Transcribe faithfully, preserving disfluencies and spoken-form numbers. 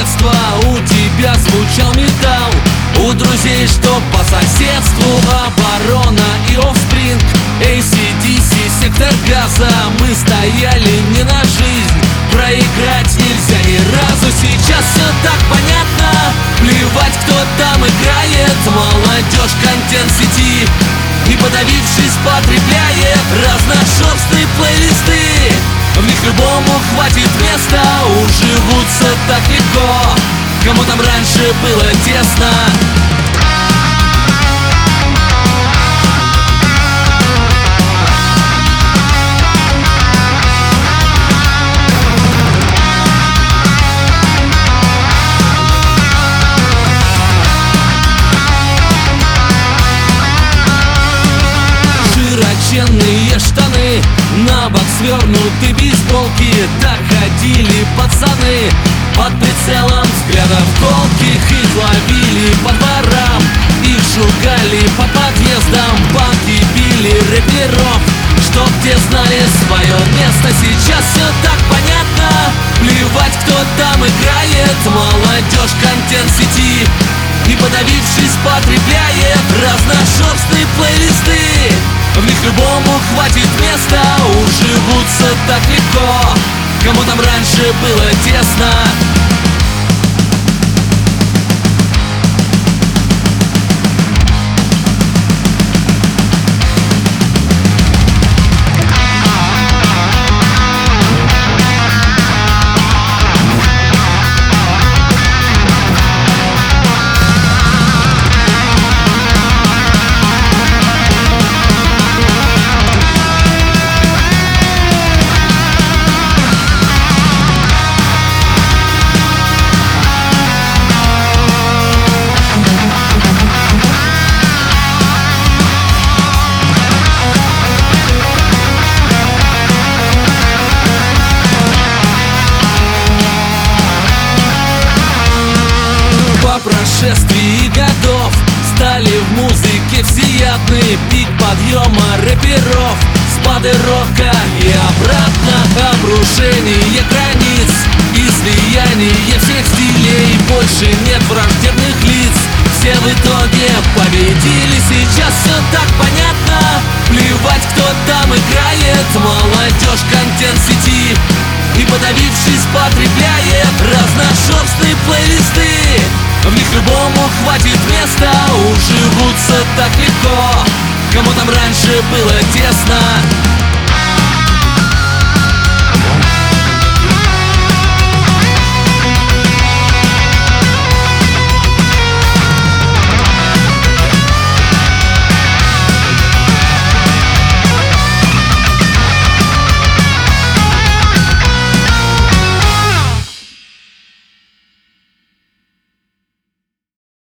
детства у тебя звучал металл, у друзей, что по соседству Оборона и Offspring, эй си ди си, Сектор Газа. Мы стояли не на жизнь, проиграть нельзя ни разу. Сейчас все так понятно, плевать, кто там играет. Молодежь контент сети, не подавившись, потребляет разношерстные плейлисты. В них любому хватит места, уживутся так легко, кому там раньше было тесно. Широченные штаны, на бок свернуты бейсболки. Так ходили пацаны под прицелом взглядов колких. Их ловили по дворам, их шугали по подъездам. Банки били рэперов, чтоб те знали свое место. Сейчас все так понятно, плевать, кто там играет. Молодежь контент сети, не подавившись, потребляет разношерстные плейлисты. В них любому хватит места, уживутся так легко, кому там раньше было тесно. По прошествии годов стали в музыке всеядны. Пик подъема рэперов, спады рока и обратно. Обрушение границ, излияние всех стилей. Больше нет враждебных лиц, все в итоге победили. Сейчас все так понятно, плевать, кто там играет. Молодежь контент сети, не подавившись, потребляет разношерстные плейлисты. В них любому хватит места, уживутся так легко, кому там раньше было тесно.